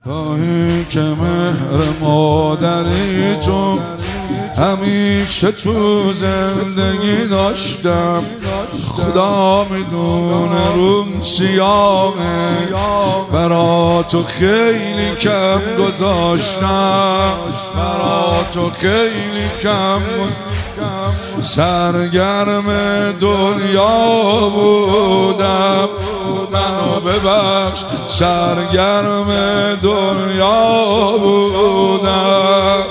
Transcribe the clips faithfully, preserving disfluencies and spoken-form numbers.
گاهی که مهر مادری تو همیشه تو زندگی داشتم، خدا میدونه روم سیامه، برا تو خیلی کم گذاشتم، برا تو خیلی کم سرگرم دنیا بودم، منو ببخش سرگرم دنیا بودم،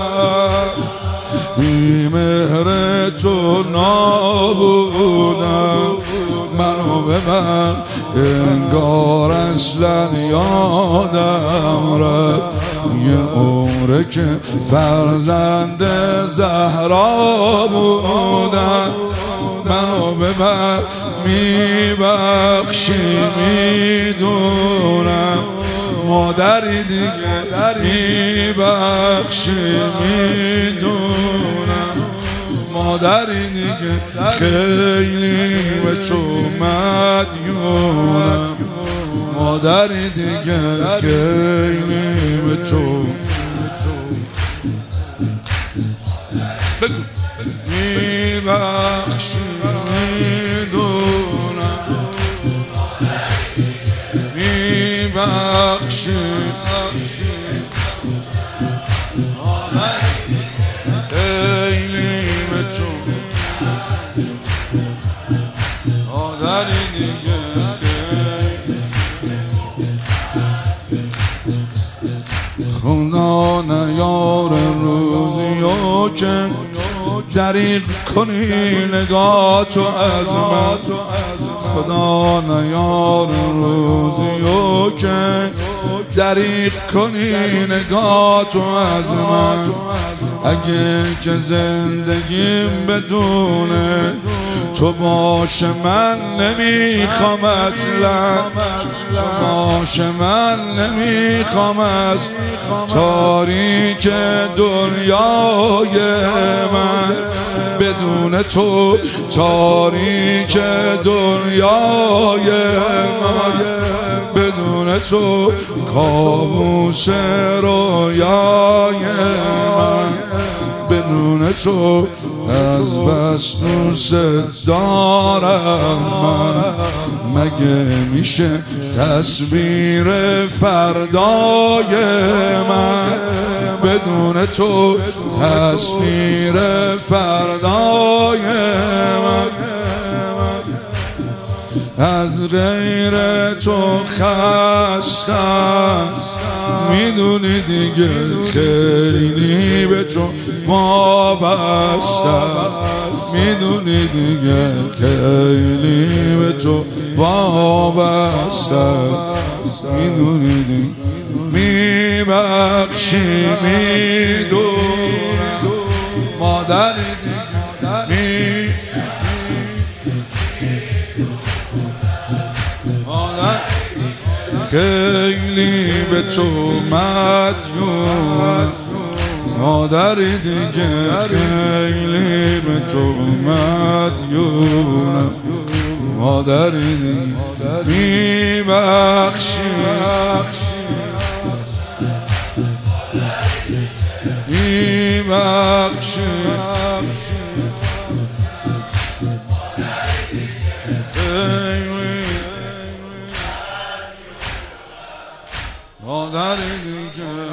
بی مهر تو نابودم، منو ببخش انگار اصلا یادم رفت یه عمره که فرزند زهرا بودم، منو ببخش میبخشی میدونم مادری دیگه میبخشی میدونم مادری دیگه خیلی به تو مدیونم مادری دیگه خیلی به تو میبخشی میدونم میبخشی خیلی به تو مادری دیگه خدا نیار روزیو که دریغ کنی نگاه تو از من، خدا نیار روزیو که دریغ کنی نگاه تو از من، اگه که زندگیم بدونه تو باشه من نمیخوام اصلا، تو باشه من نمیخوام اصلا، تاریک دنیای من بدون تو، تاریک دنیای من بدون تو، کابوس رویای من بدون تو، از بس دوست دارم من، مگه میشه تصویر فردای من بدون تو، تصویر فردای من از غیر تو خستم، میدونی دیگه خیلی به تو وابستم، میدونی دیگه خیلی به تو وابستم، میدونی دیگه میبخشی میدونم مادری دیگه خیلی به تو مدیون مادری دیگه خیلی به تو مدیونم مادری دیگه میبخشی میبخشی مادری دیگه